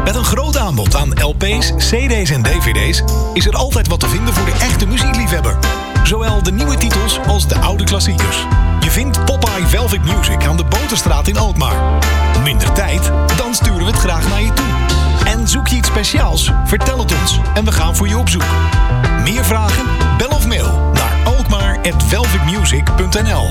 Met een groot aanbod aan LP's, CD's en DVD's is er altijd wat te vinden voor de echte muziekliefhebber. Zowel de nieuwe titels als de oude klassiekers. Je vindt Popeye Velvet Music aan de Boterstraat in Alkmaar. Minder tijd? Dan sturen we het graag naar je toe. En zoek je iets speciaals? Vertel het ons en we gaan voor je op zoek. Meer vragen? Bel of mail naar alkmaar@velvetmusic.nl.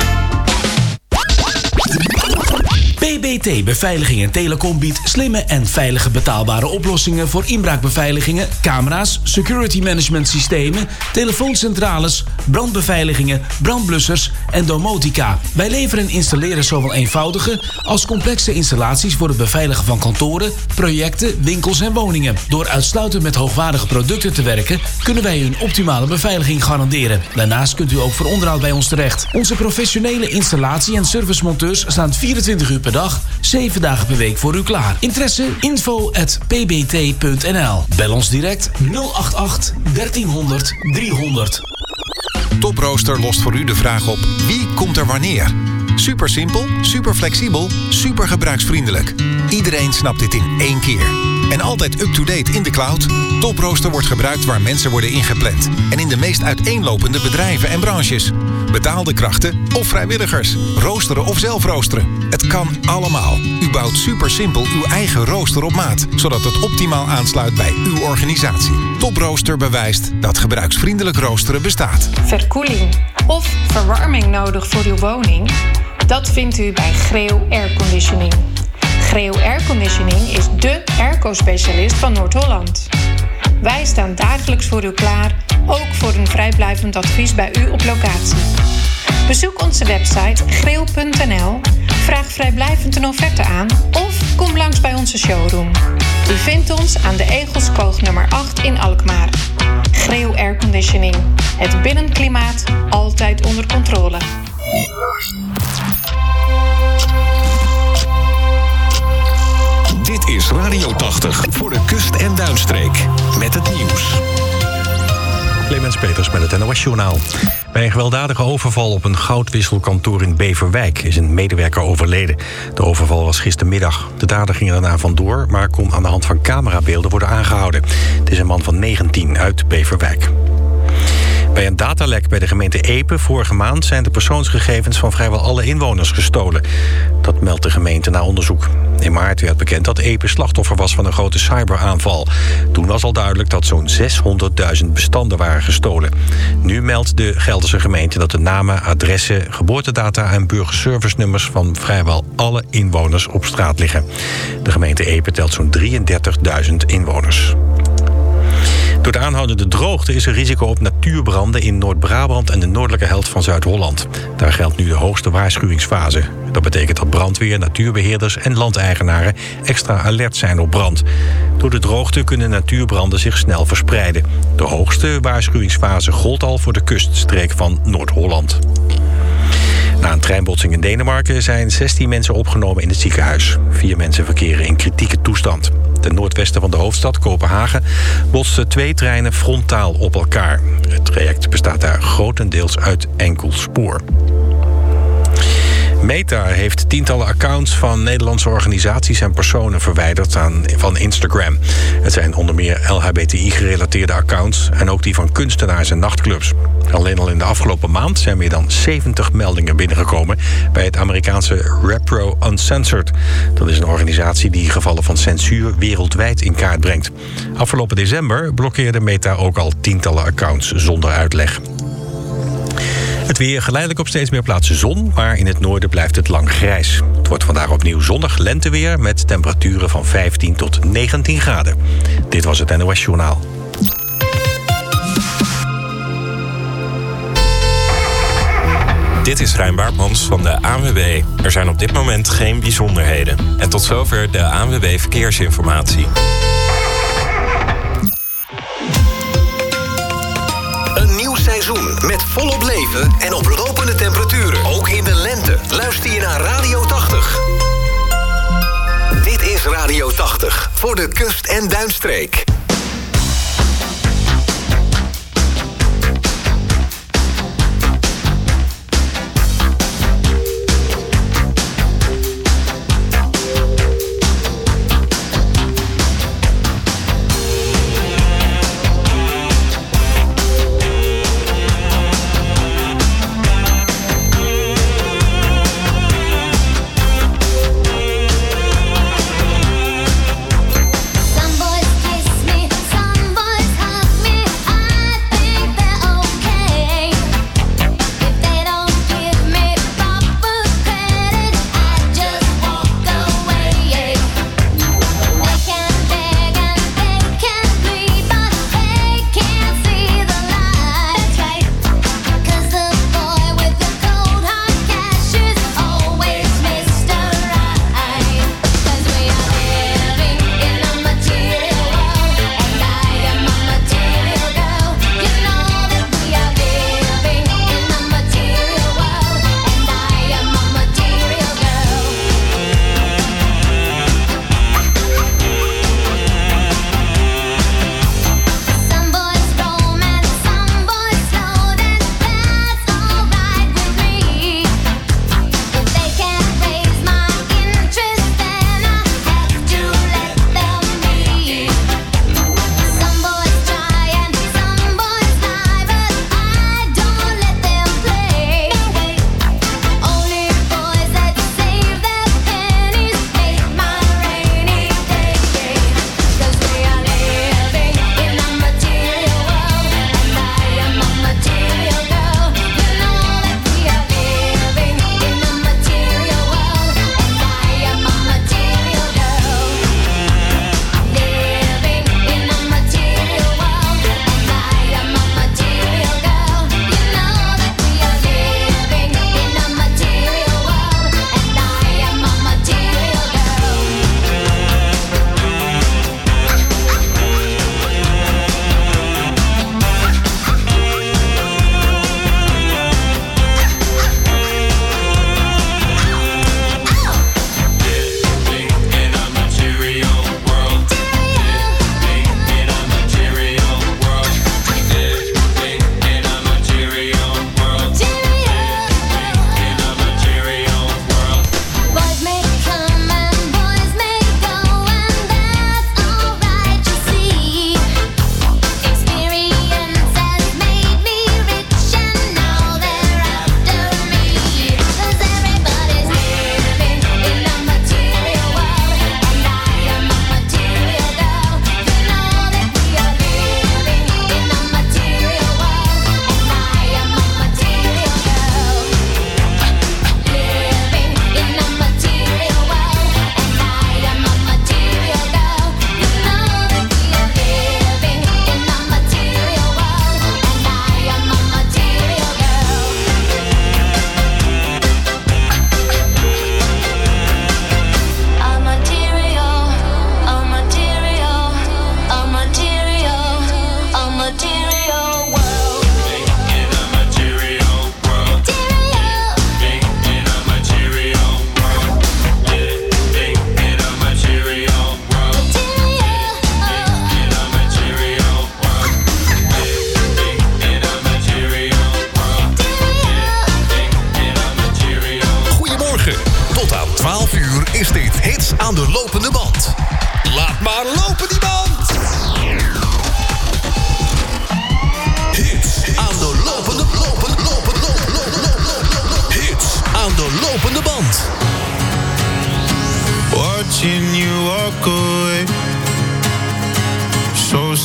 PBT Beveiliging en Telecom biedt slimme en veilige betaalbare oplossingen voor inbraakbeveiligingen, camera's, security management systemen, telefooncentrales, brandbeveiligingen, brandblussers en domotica. Wij leveren en installeren zowel eenvoudige als complexe installaties voor het beveiligen van kantoren, projecten, winkels en woningen. Door uitsluitend met hoogwaardige producten te werken, kunnen wij u een optimale beveiliging garanderen. Daarnaast kunt u ook voor onderhoud bij ons terecht. Onze professionele installatie- en servicemonteurs staan 24 uur per dag, 7 dagen per week voor u klaar. Interesse? info@pbt.nl. Bel ons direct 088 1300 300. Toprooster lost voor u de vraag op: wie komt er wanneer? Super simpel, super flexibel, super gebruiksvriendelijk. Iedereen snapt dit in één keer. En altijd up-to-date in de cloud. Toprooster wordt gebruikt waar mensen worden ingepland. En in de meest uiteenlopende bedrijven en branches. Betaalde krachten of vrijwilligers. Roosteren of zelf roosteren. Het kan allemaal. U bouwt super simpel uw eigen rooster op maat. Zodat het optimaal aansluit bij uw organisatie. Toprooster bewijst dat gebruiksvriendelijk roosteren bestaat. Verkoeling of verwarming nodig voor uw woning? Dat vindt u bij Greo Airconditioning. Greo Airconditioning is dé airco-specialist van Noord-Holland. Wij staan dagelijks voor u klaar, ook voor een vrijblijvend advies bij u op locatie. Bezoek onze website greo.nl, vraag vrijblijvend een offerte aan of kom langs bij onze showroom. U vindt ons aan de Egelskoog nummer 8 in Alkmaar. Greo Airconditioning. Het binnenklimaat altijd onder controle. Dit is Radio 80 voor de kust- en duinstreek. Met het nieuws. Clemens Peters met het NOS-journaal. Bij een gewelddadige overval op een goudwisselkantoor in Beverwijk is een medewerker overleden. De overval was gistermiddag. De dader ging daarna vandoor, maar kon aan de hand van camerabeelden worden aangehouden. Het is een man van 19 uit Beverwijk. Bij een datalek bij de gemeente Epe vorige maand zijn de persoonsgegevens van vrijwel alle inwoners gestolen. Dat meldt de gemeente na onderzoek. In maart werd bekend dat Epe slachtoffer was van een grote cyberaanval. Toen was al duidelijk dat zo'n 600.000 bestanden waren gestolen. Nu meldt de Gelderse gemeente dat de namen, adressen, geboortedata en burgerservice-nummers van vrijwel alle inwoners op straat liggen. De gemeente Epe telt zo'n 33.000 inwoners. Door de aanhoudende droogte is er risico op natuurbranden in Noord-Brabant en de noordelijke helft van Zuid-Holland. Daar geldt nu de hoogste waarschuwingsfase. Dat betekent dat brandweer, natuurbeheerders en landeigenaren extra alert zijn op brand. Door de droogte kunnen natuurbranden zich snel verspreiden. De hoogste waarschuwingsfase gold al voor de kuststreek van Noord-Holland. Na een treinbotsing in Denemarken zijn 16 mensen opgenomen in het ziekenhuis. 4 mensen verkeren in kritieke toestand. Ten noordwesten van de hoofdstad, Kopenhagen, botsten 2 treinen frontaal op elkaar. Het traject bestaat daar grotendeels uit enkel spoor. Meta heeft tientallen accounts van Nederlandse organisaties en personen verwijderd van Instagram. Het zijn onder meer LHBTI-gerelateerde accounts en ook die van kunstenaars en nachtclubs. Alleen al in de afgelopen maand zijn meer dan 70 meldingen binnengekomen bij het Amerikaanse Repro Uncensored. Dat is een organisatie die gevallen van censuur wereldwijd in kaart brengt. Afgelopen december blokkeerde Meta ook al tientallen accounts zonder uitleg. Het weer, geleidelijk op steeds meer plaatsen zon, maar in het noorden blijft het lang grijs. Het wordt vandaag opnieuw zonnig lenteweer met temperaturen van 15 tot 19 graden. Dit was het NOS Journaal. Dit is Rein Baartmans van de ANWB. Er zijn op dit moment geen bijzonderheden. En tot zover de ANWB Verkeersinformatie. Een nieuw seizoen met volop leven en oplopende temperaturen. Ook in de lente. Luister je naar Radio 80. Dit is Radio 80 voor de kust- en duinstreek.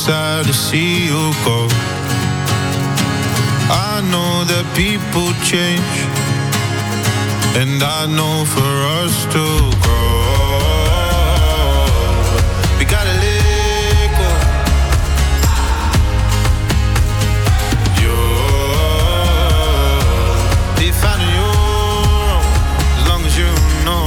sad to see you go. I know that people change, and I know for us to grow, we gotta let go. You're defining your own, as long as you know.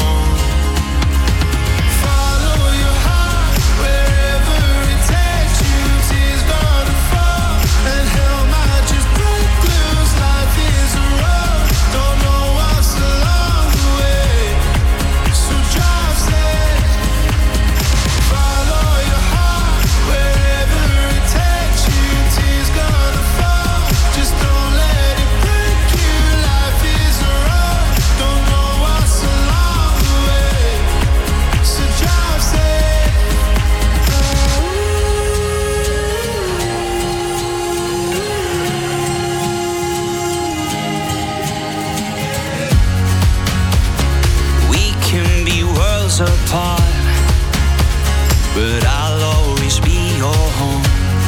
Apart, but I'll always be your home.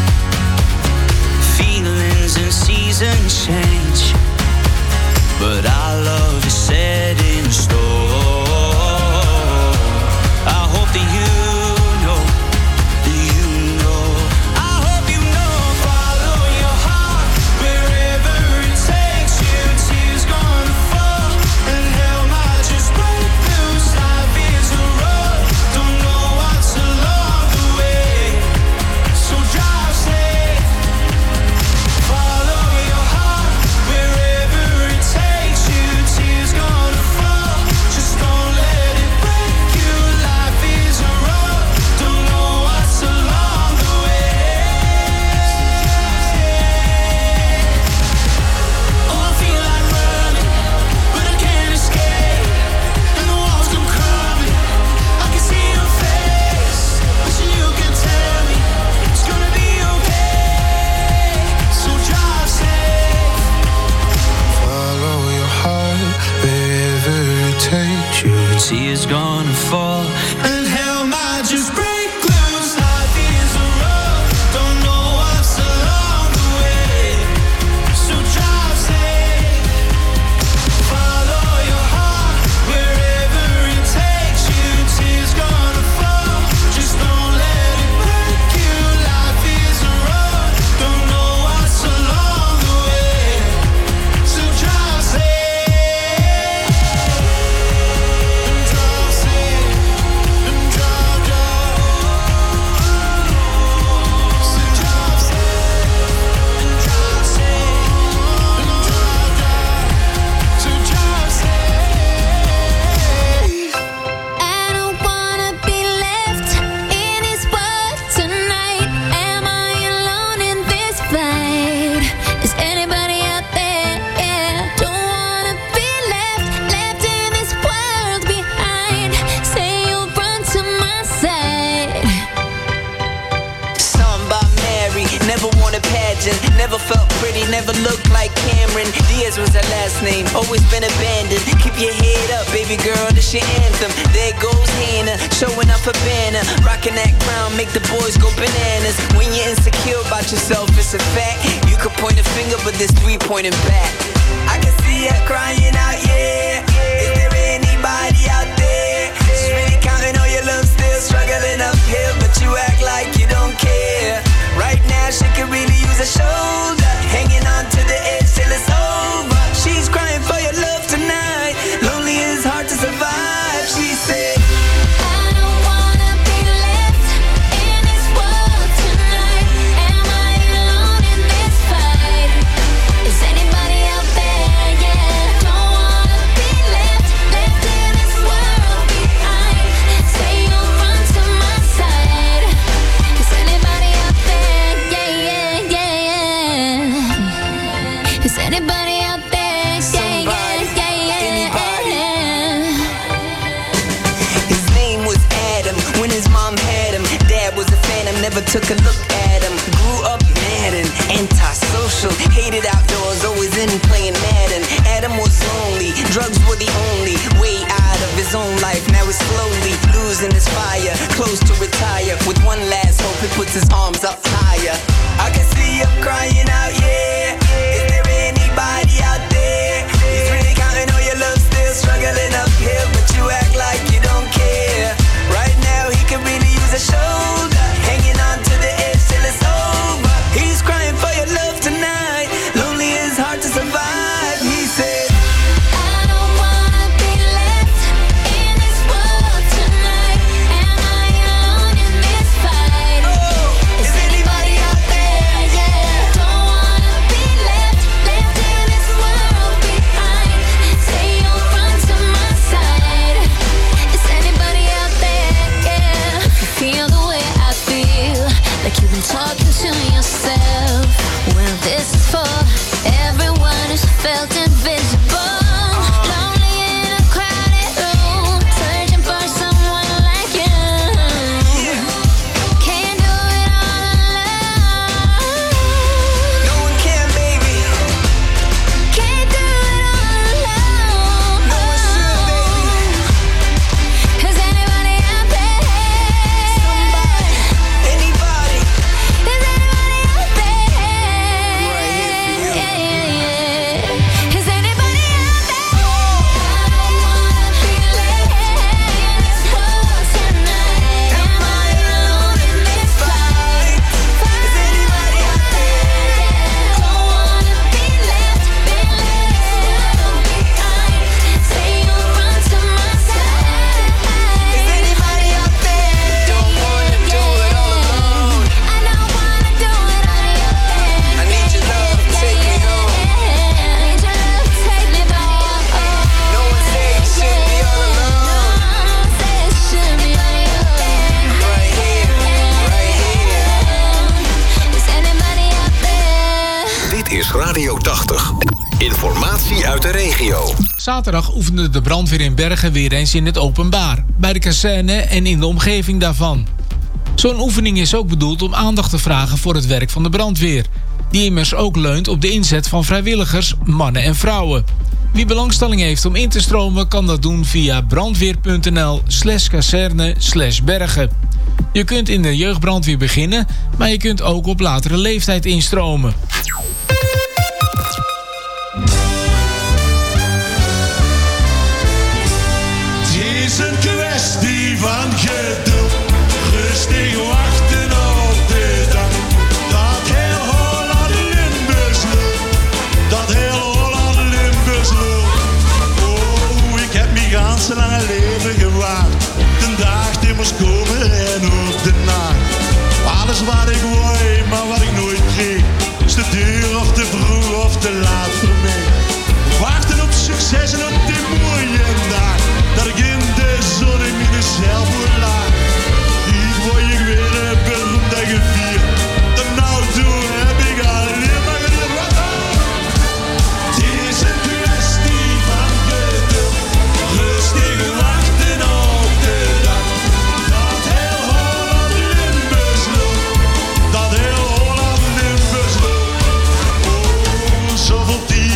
Feelings and seasons change, but our love is set in stone. I hope that you know, I hope you know. Follow your heart wherever it takes you. Tears gonna fall and hell might just break loose. Life is a road, don't know what's along the way, so drive safe. Follow your heart wherever it takes you. Tears gonna fall, just don't let it break you. Life is a road, don't know what's along the way. Oh, I feel like running, but I can't escape, and the walls come crumbling. I can see your face, but you can tell me it's gonna be okay, so drive safe. Follow your heart wherever it takes you. Tears gonna fall and hell might just break loose. Life is a road, don't know what's along the way, so drive safe. Follow your heart wherever it takes you. Tears gonna fall, just don't let it break you. Life is a road, don't know what's along the way, so drive safe. And drive safe, and drive, so drive safe, and drive safe, and drive, so drive safe. I don't wanna be left in this world tonight. Am I alone in this fight? Is anybody out there? Yeah. Don't wanna be left in this world behind. Say you'll run to my side. Something about Mary, never worn a pageant, never felt pretty, never looked like Cameron Diaz was her last name, always been abandoned. Keep your head up, baby girl, this your anthem. There goes Hannah, showing up a banner, rocking that crown, make the boys go bananas. When you're insecure about yourself, it's a fact. You could point a finger, but there's three pointing back. I can see her crying out, yeah. Is there anybody out there? She's really counting on your love, still struggling uphill, but you act like you don't care. Right now, she could really use a shoulder, hanging on to the edge till it's over. She's crying for your love tonight. Lonely is hard to survive, she said. I don't wanna be left in this world tonight. Am I alone in this fight? Is anybody out there? Yeah. Don't wanna be left in this world behind. Say you'll run to my side. Is anybody out there? Yeah, yeah, yeah. Is anybody out there? Somebody, anybody. His name was Adam, when his mom had him. Dad was a phantom, never took a look at him. Grew up mad and antisocial, hated outdoors, always in playing Madden. Adam was lonely, drugs were the only way out of his own life. Now he's slowly losing his fire, close to retire. With one last hope, he puts his arms up higher. Radio 80. Informatie uit de regio. Zaterdag oefende de brandweer in Bergen weer eens in het openbaar, bij de kazerne en in de omgeving daarvan. Zo'n oefening is ook bedoeld om aandacht te vragen voor het werk van de brandweer, die immers ook leunt op de inzet van vrijwilligers, mannen en vrouwen. Wie belangstelling heeft om in te stromen, kan dat doen via brandweer.nl/kazerne/Bergen. Je kunt in de jeugdbrandweer beginnen, maar je kunt ook op latere leeftijd instromen. Het is een kwestie van geduld, rustig wachten op de dag. Dat heel Holland Limburgs loopt, dat heel Holland Limburgs loopt. Oh, ik heb mijn ganse lange leven gewacht. De dag die moest komen en ook de nacht. Alles wat ik wou, maar wat ik nooit kreeg, is te duur of te vroeg of te laat voor mij. Wachten op succes en op die mooie dag, dat ik in de zon in mezelf moet laten. Hier word ik weer beroemd en gevierd. De nou toe heb ik alleen maar geleerd. Het is een kwestie van geduld, rustig wachten op de dag. Dat heel Holland Limburgs loopt, dat heel Holland Limburgs loopt. Oh, zoveel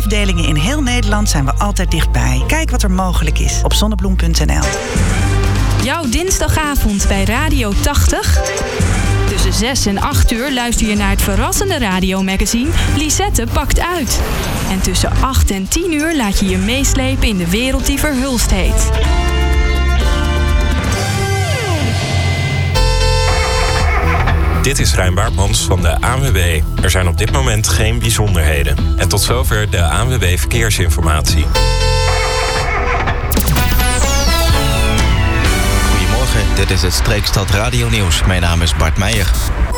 afdelingen in heel Nederland zijn we altijd dichtbij. Kijk wat er mogelijk is op zonnebloem.nl. Jouw dinsdagavond bij Radio 80. Tussen 6 en 8 uur luister je naar het verrassende radiomagazine Lisette pakt uit. En tussen 8 en 10 uur laat je je meeslepen in de wereld die verhulst heet. Dit is Rijn Baartmans van de ANWB. Er zijn op dit moment geen bijzonderheden. En tot zover de ANWB Verkeersinformatie. Goedemorgen, dit is het Streekstad Radio Nieuws. Mijn naam is Bart Meijer.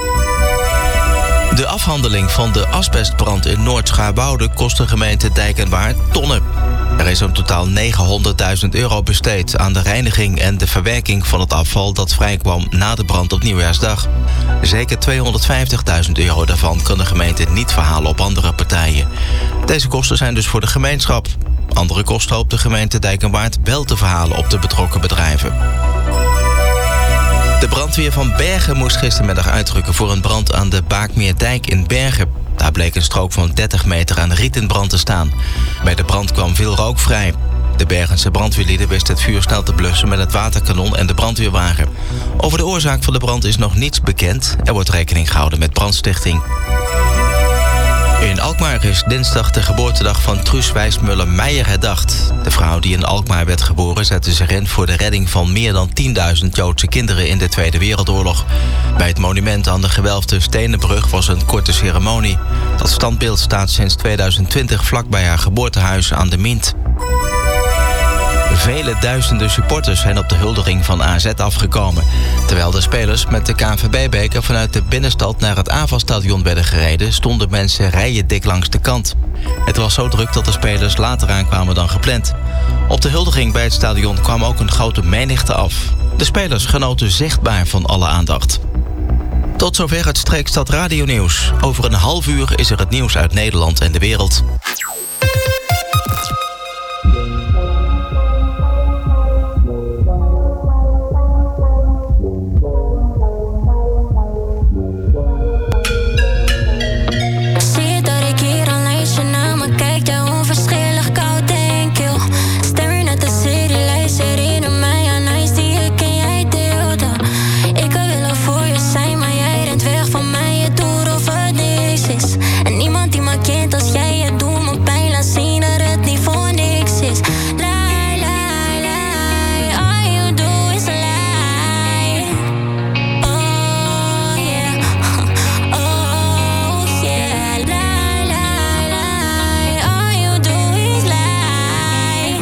De afhandeling van de asbestbrand in Noord-Schaarboude kost de gemeente Dijk en Waard tonnen. Er is in totaal €900.000 besteed aan de reiniging en de verwerking van het afval dat vrijkwam na de brand op Nieuwjaarsdag. Zeker €250.000 daarvan kan de gemeente niet verhalen op andere partijen. Deze kosten zijn dus voor de gemeenschap. Andere kosten hoopt de gemeente Dijk en Waard wel te verhalen op de betrokken bedrijven. De brandweer van Bergen moest gistermiddag uitrukken voor een brand aan de Baakmeerdijk in Bergen. Daar bleek een strook van 30 meter aan riet in brand te staan. Bij de brand kwam veel rook vrij. De Bergense brandweerlieden wisten het vuur snel te blussen met het waterkanon en de brandweerwagen. Over de oorzaak van de brand is nog niets bekend. Er wordt rekening gehouden met brandstichting. In Alkmaar is dinsdag de geboortedag van Truus Wijsmuller-Meijer herdacht. De vrouw die in Alkmaar werd geboren zette zich in voor de redding van meer dan 10.000 Joodse kinderen in de Tweede Wereldoorlog. Bij het monument aan de gewelfde Stenenbrug was een korte ceremonie. Dat standbeeld staat sinds 2020 vlakbij haar geboortehuis aan de Mint. Vele duizenden supporters zijn op de huldiging van AZ afgekomen. Terwijl de spelers met de KNVB-beker vanuit de binnenstad naar het AVA-stadion werden gereden, stonden mensen rijen dik langs de kant. Het was zo druk dat de spelers later aankwamen dan gepland. Op de huldiging bij het stadion kwam ook een grote menigte af. De spelers genoten zichtbaar van alle aandacht. Tot zover het Streekstad Radio Nieuws. Over een half uur is er het nieuws uit Nederland en de wereld. En niemand die me kent als jij het doet me pijn. Laat zien dat het niet voor niks is. Lie, lie, lie. All you do is lie. Oh yeah. Oh yeah. Lie, lie, lie. All you do is lie.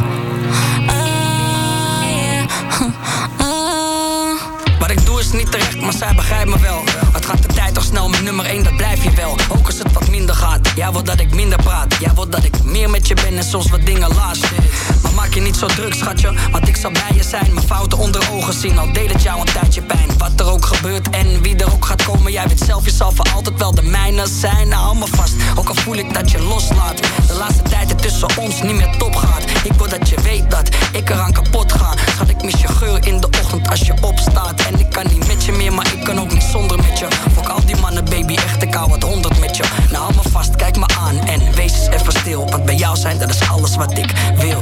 Oh yeah. Oh. Wat ik doe is niet terecht, maar zij begrijpt me wel. Het gaat de tijd toch snel, met nummer 1, dat blijf je wel. Ook als het wat minder gaat, jij wil dat ik minder praat. Jij wil dat ik meer met je ben en soms wat dingen laat. Maar maak je niet zo druk, schatje, want ik zal bij je zijn. Mijn fouten onder ogen zien, al deed het jou een tijdje pijn. Wat er ook gebeurt en wie er ook gaat komen, jij weet zelf, je zal voor altijd wel de mijne zijn. Nou, hou me vast, ook al voel ik dat je loslaat. De laatste tijd het tussen ons niet meer top gaat. Ik wil dat je weet dat ik eraan kapot ga. Schat, ik mis je geur in de ochtend als je opstaat. En ik kan niet met je meer, maar ik kan ook niet zonder met je. Fok al die mannen, baby, echt, ik hou het 100 met je. Nou, hou me vast, kijk me aan en wees eens even stil. Want bij jou zijn, dat is alles wat ik wil.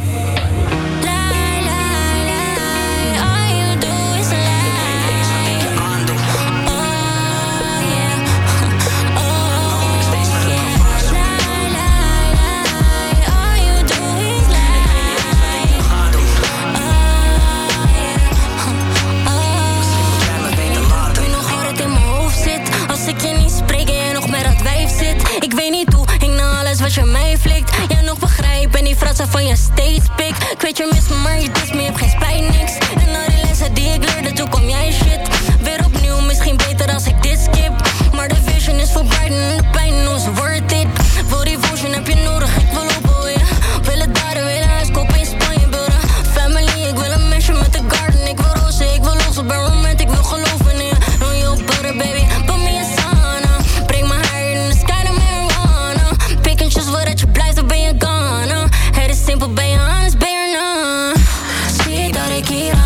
Ik weet niet hoe, ik na alles wat je mij flikt. Jij nog begrijpt en die fratsen van je steeds pik. Ik weet je mis me, maar je dis me, je hebt geen spijt, niks. En na die lessen die ik leerde, toen kwam jij shit. Weer opnieuw, misschien beter als ik dit skip. Maar de vision is voorbij en de pijn is worth it. Voor die vision heb je nodig, ik wil opbouwen. Wil het daar, wil een huis kopen in Spanje buren. Family, ik wil een mansion met een garden. Ik wil rozen, ik wil los op een moment, ik wil geloven in je. Know your butter, baby, put me in sauna. Breng mijn haar in de sky, dan marijuana. Pick and choose, voordat je blijft, dan ben je gone. Het is simpel, ben je honest, ben je nou. Zie dat ik hier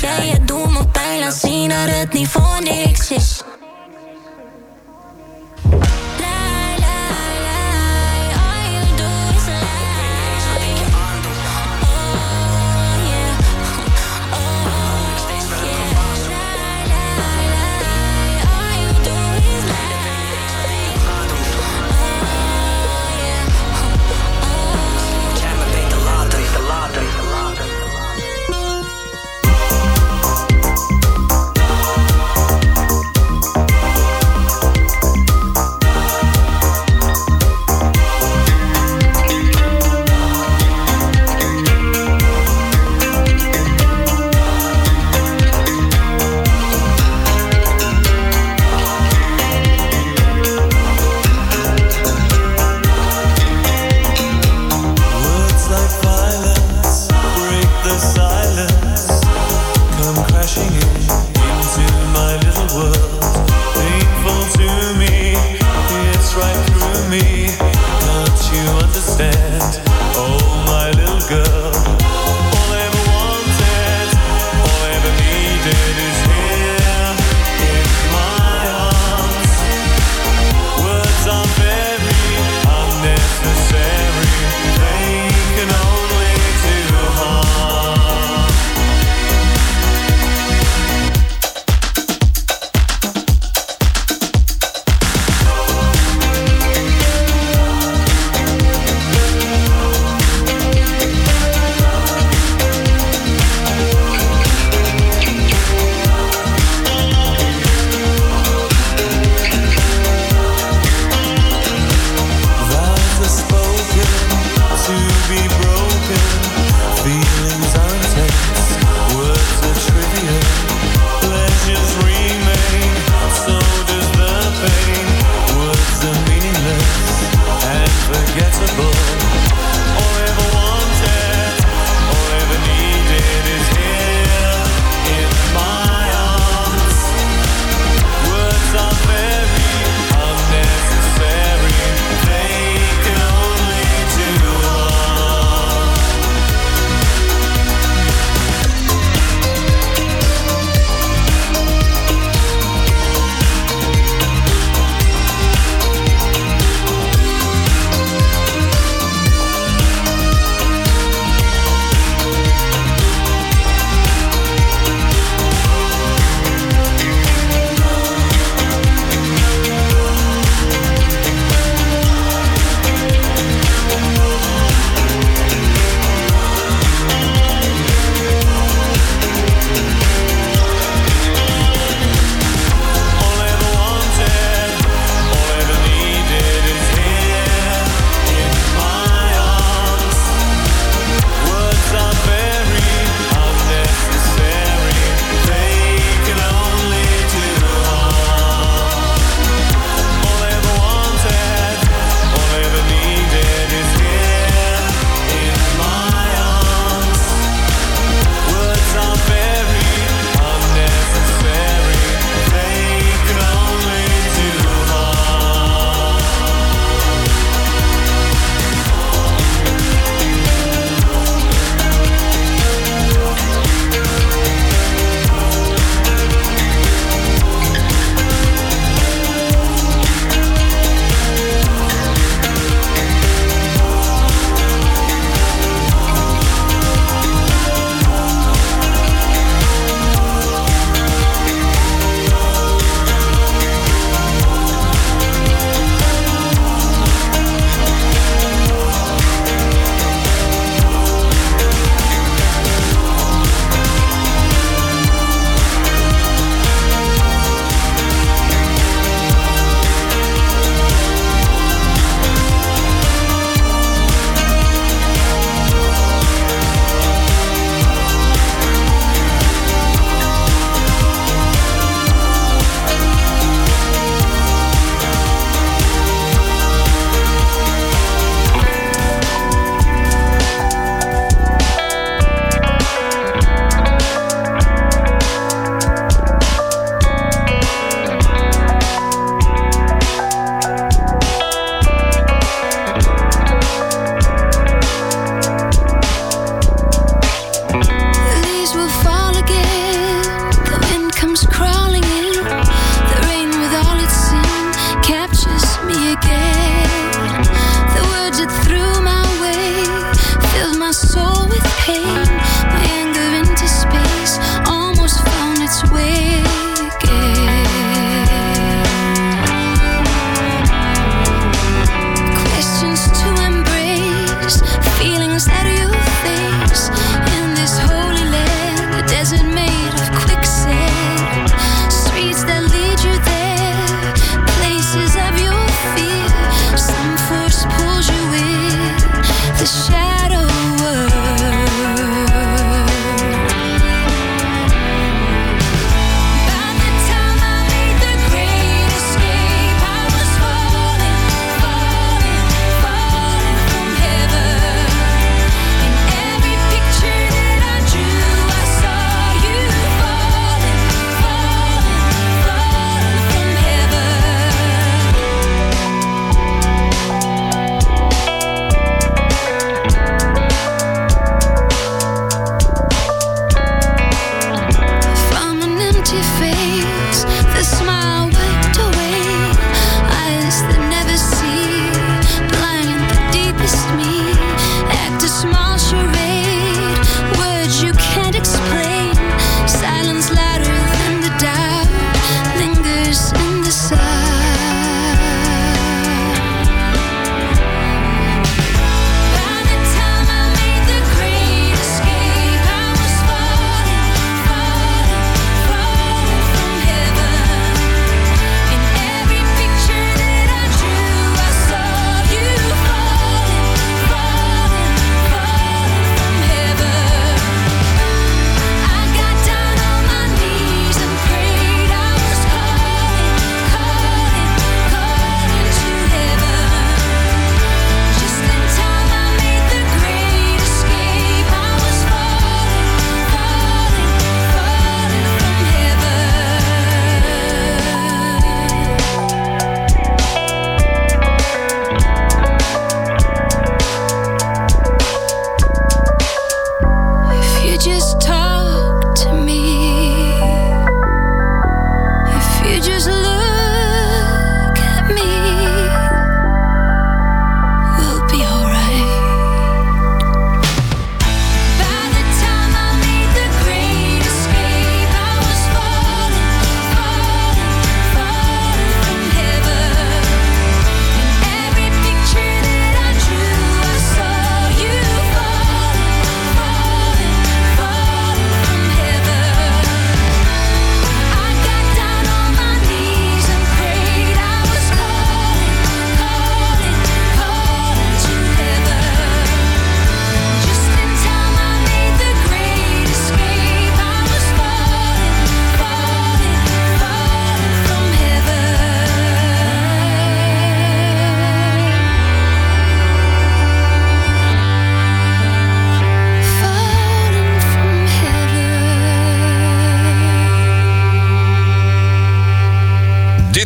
Ja, je doet me pijn, laat zien dat het niet voor niks is.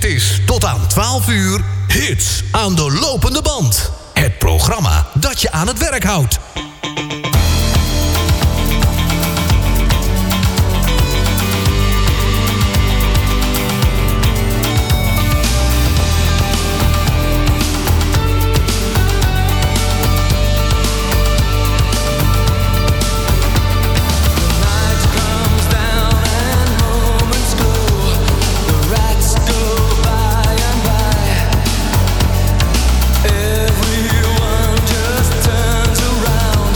is tot aan 12 uur Hits aan de lopende band. Het programma dat je aan het werk houdt. Everyone just turns around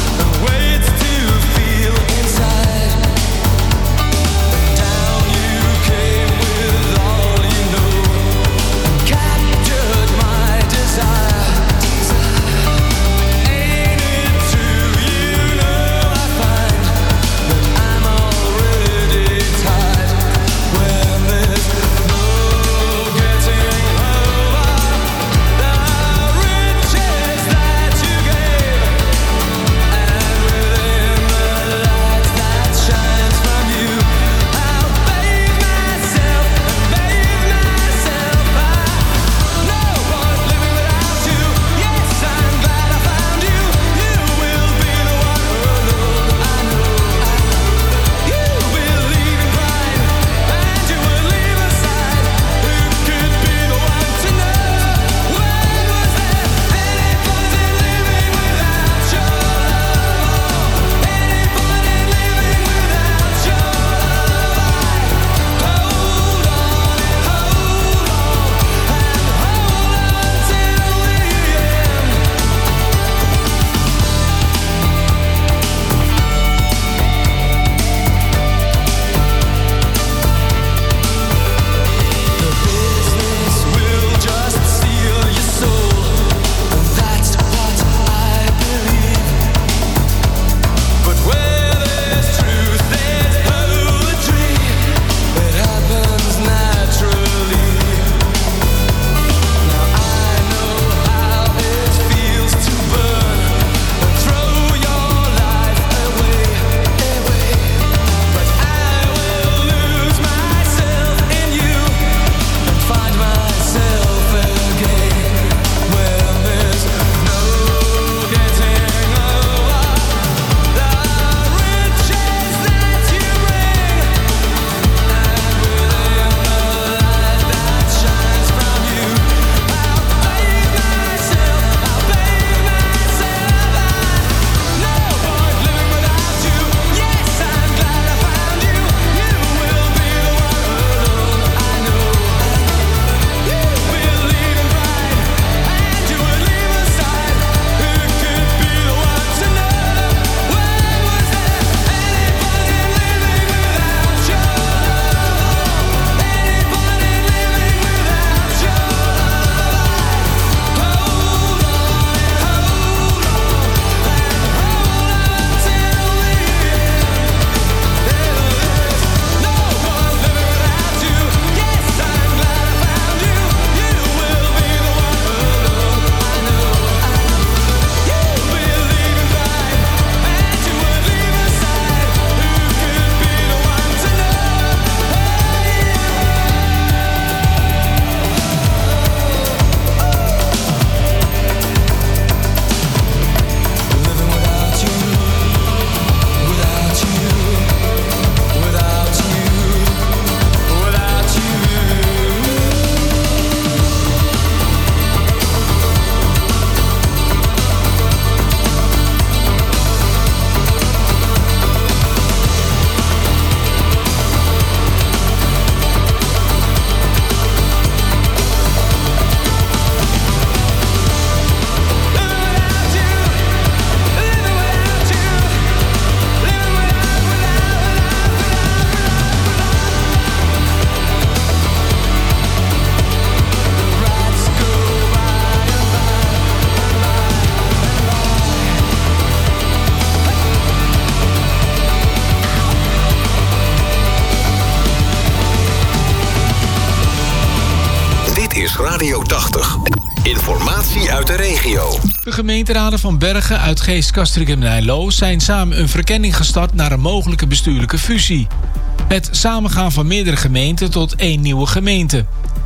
is Radio 80. Informatie uit de regio. De gemeenteraden van Bergen, Uitgeest, Castricum en Heilo zijn samen een verkenning gestart naar een mogelijke bestuurlijke fusie. Het samengaan van meerdere gemeenten tot één nieuwe gemeente.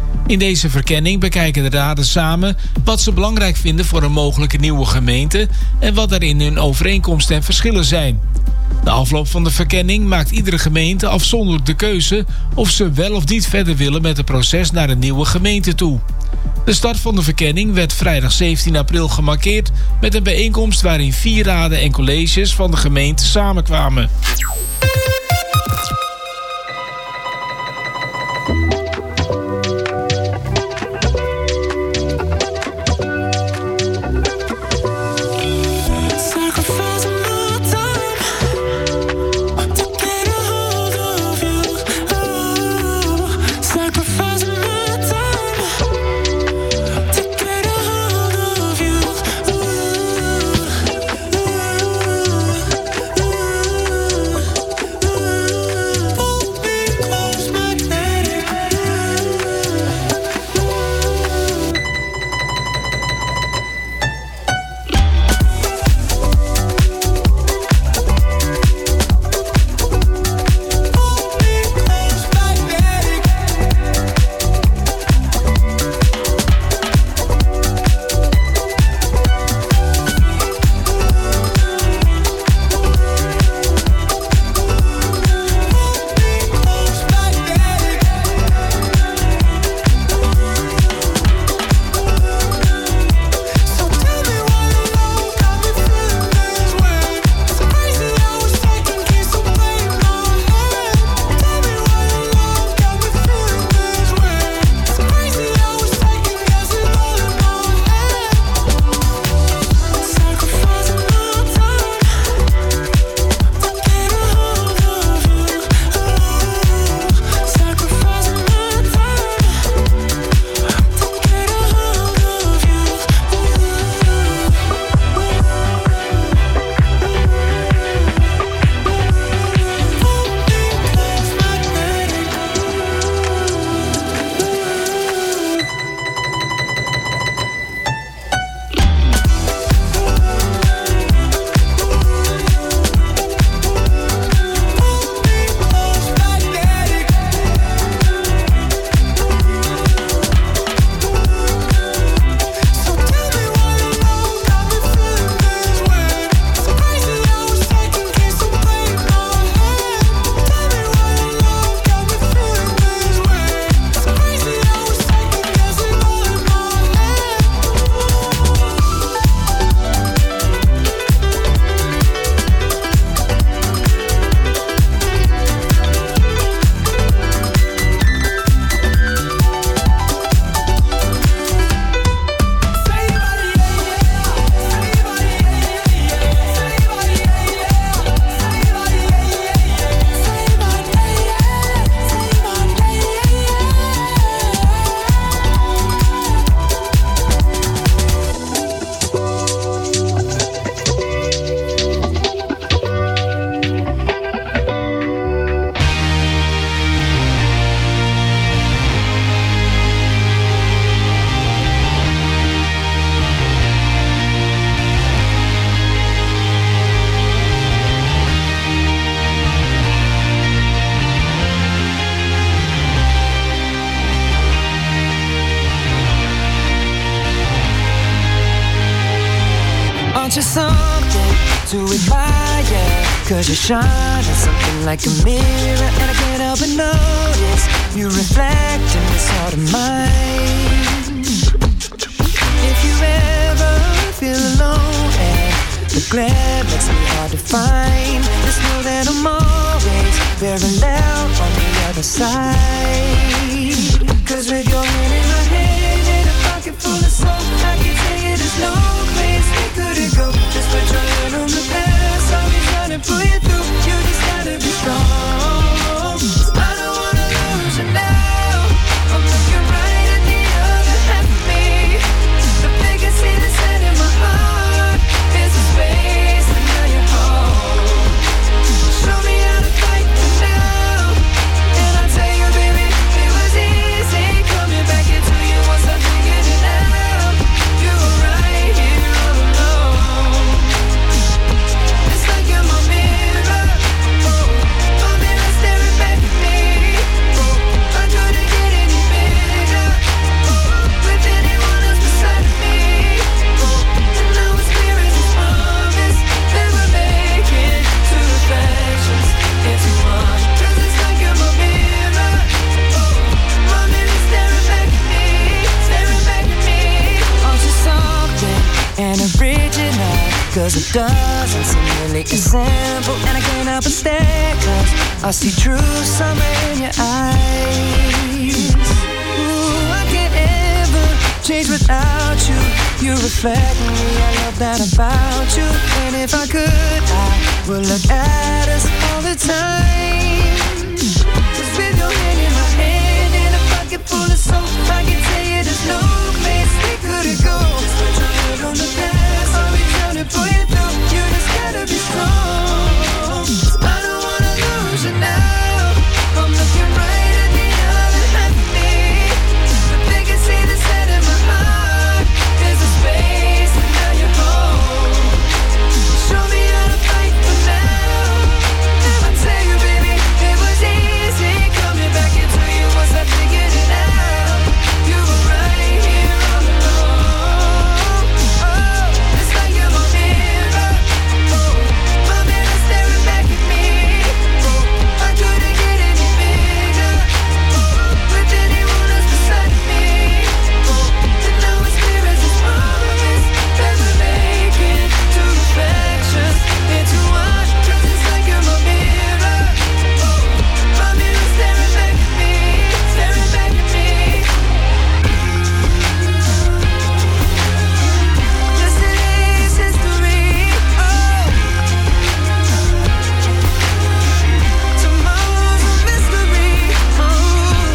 In deze verkenning bekijken de raden samen wat ze belangrijk vinden voor een mogelijke nieuwe gemeente en wat daarin hun overeenkomsten en verschillen zijn. Na afloop van de verkenning maakt iedere gemeente afzonderlijk de keuze of ze wel of niet verder willen met het proces naar een nieuwe gemeente toe. De start van de verkenning werd vrijdag 17 april gemarkeerd met een bijeenkomst waarin 4 raden en colleges van de gemeente samenkwamen. Want you something to admire, 'cause you shine as something like a mirror, and I can't help but notice you reflect in this heart of mine. If you ever feel alone and the glare makes me hard to find, just know that I'm always parallel on the other side. 'Cause with your hand in my hand and a pocket full of soul, I can tell you there's no place we couldn't go. Just put your hand on the past, I'll be trying to pull you through. You just gotta be strong. I don't wanna lose you now. I'm looking right at the other half of me. The vacancy that's set in my heart is a space, and now you're home. Show me how to fight for now, and I'll tell you, baby, we were 'cause it doesn't seem really as simple. And I can't help but stare 'cause I see true summer in your eyes. Ooh, I can't ever change without you. You reflect me, I love that about you. And if I could, I would look at us all the time. Just with your hand in my hand and a pocket full of soap, I can tell you there's no place we couldn't go. Just put your head on the past, I'll be trying to pull you through. You just gotta be strong. I don't wanna lose you now. I'm looking right at the other half of me, but they can see the set in my heart. There's a space and now you're home. Show me how to fight for now. And I tell you, baby, it was easy coming back into you once I figured it out. You were right here all along. Oh, it's like you're my mirror. Oh, my mirror staring back at me. Oh, I couldn't get any bigger. Oh, with anyone else beside me. Oh, and now it's clear as this promise that we're making two reflections into one. 'Cause it's like you're my mirror. Oh, my mirror staring back at me, staring back at me. Yesterday's history. Oh, tomorrow's a mystery. Oh,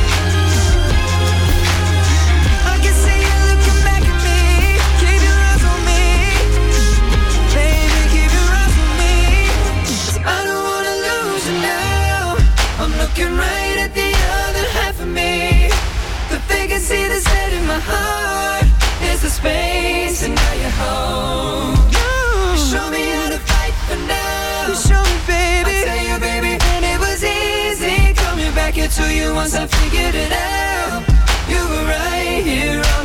I can see you looking back at me. Keep your eyes on me, baby. Keep your eyes on me. 'Cause I don't wanna lose you now. I'm looking right at the other half of me, but they can see the set in my heart. There's the space and now you're home. Show me how to fight for now. You show me, baby. I tell you, baby, and it was easy coming back into you once I figured it out. You were right here all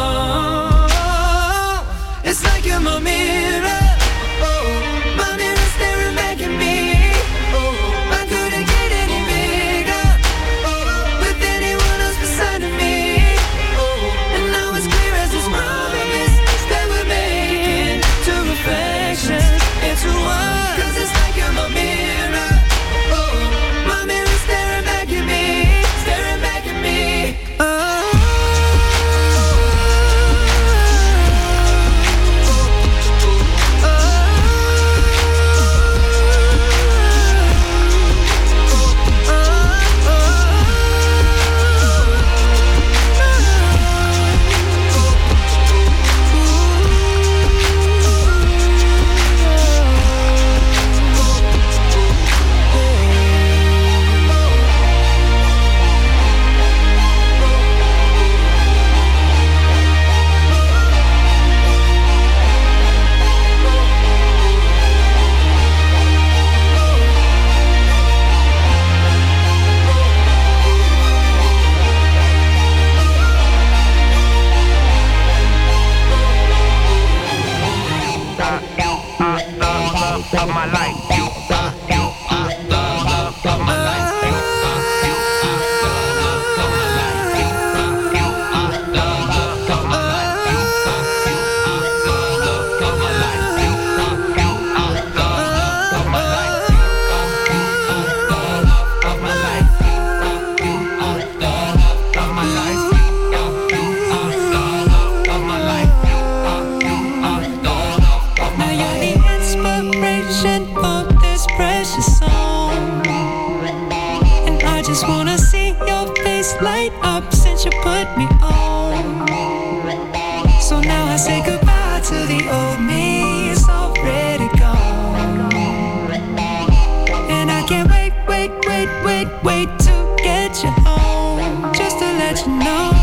along. It's like you're my mirror. Oh, my mirror staring back at me. Oh, I couldn't get any bigger. Oh, with anyone else beside of me. Oh, and now it's clear as this promise that we're making two reflections into one. 'Cause it's like you're my mirror. Oh, my mirror staring back at me, staring back at me. Oh. Of my life, you are the love of my life. Now you're the inspiration of this precious song, and I just wanna see your face light up since you put me on. So now I say goodbye to the old me, it's already gone. And I can't wait to get you home, just to let you know